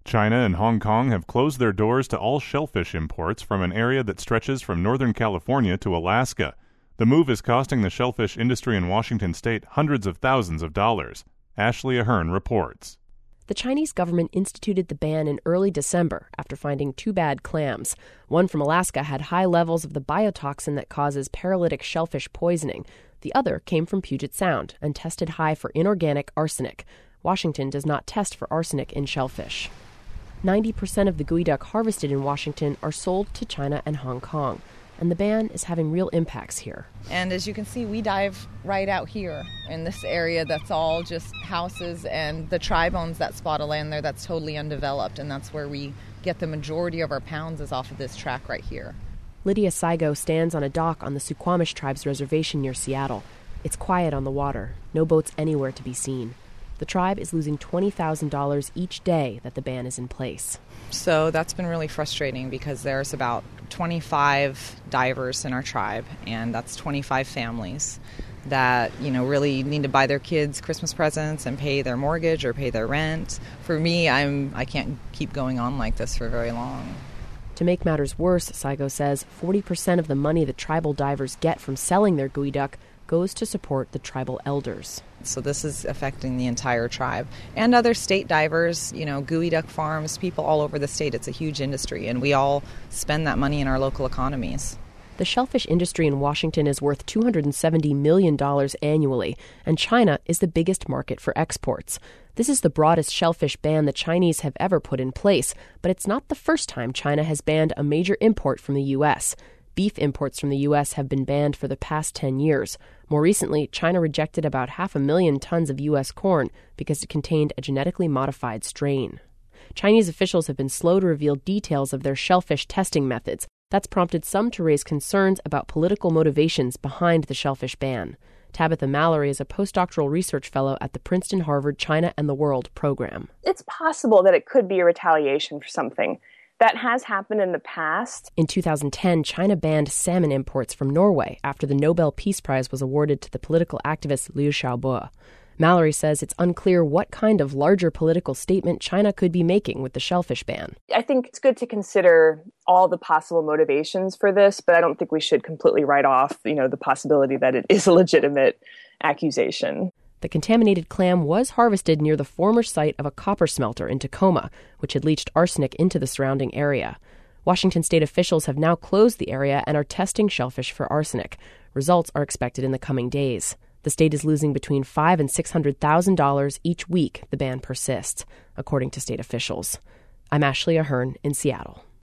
China and Hong Kong have closed their doors to all shellfish imports from an area that stretches from Northern California to Alaska. The move is costing the shellfish industry in Washington state hundreds of thousands of dollars. Ashley Ahern reports. The Chinese government instituted the ban in early December after finding two bad clams. One from Alaska had high levels of the biotoxin that causes paralytic shellfish poisoning. The other came from Puget Sound and tested high for inorganic arsenic. Washington does not test for arsenic in shellfish. 90% of the geoduck harvested in Washington are sold to China and Hong Kong, and the ban is having real impacts here. And as you can see, we dive right out here in this area that's all just houses, and the tribe owns that spot of land there that's totally undeveloped, and that's where we get the majority of our pounds is off of this track right here. Lydia Saigo stands on a dock on the Suquamish tribe's reservation near Seattle. It's quiet on the water, no boats anywhere to be seen. The tribe is losing $20,000 each day that the ban is in place. So that's been really frustrating because there's about 25 divers in our tribe, and that's 25 families that, really need to buy their kids Christmas presents and pay their mortgage or pay their rent. For me, I can't keep going on like this for very long. To make matters worse, Saigo says 40% of the money that tribal divers get from selling their geoduck goes to support the tribal elders. So this is affecting the entire tribe and other state divers, geoduck farms, people all over the state. It's a huge industry, and we all spend that money in our local economies. The shellfish industry in Washington is worth $270 million annually, and China is the biggest market for exports. This is the broadest shellfish ban the Chinese have ever put in place, but it's not the first time China has banned a major import from the U.S. Beef imports from the U.S. have been banned for the past 10 years. More recently, China rejected about 500,000 tons of U.S. corn because it contained a genetically modified strain. Chinese officials have been slow to reveal details of their shellfish testing methods. That's prompted some to raise concerns about political motivations behind the shellfish ban. Tabitha Mallory is a postdoctoral research fellow at the Princeton-Harvard China and the World program. It's possible that it could be a retaliation for something. That has happened in the past. In 2010, China banned salmon imports from Norway after the Nobel Peace Prize was awarded to the political activist Liu Xiaobo. Mallory says it's unclear what kind of larger political statement China could be making with the shellfish ban. I think it's good to consider all the possible motivations for this, but I don't think we should completely write off, the possibility that it is a legitimate accusation. The contaminated clam was harvested near the former site of a copper smelter in Tacoma, which had leached arsenic into the surrounding area. Washington state officials have now closed the area and are testing shellfish for arsenic. Results are expected in the coming days. The state is losing between $500,000 and $600,000 each week the ban persists, according to state officials. I'm Ashley Ahern in Seattle.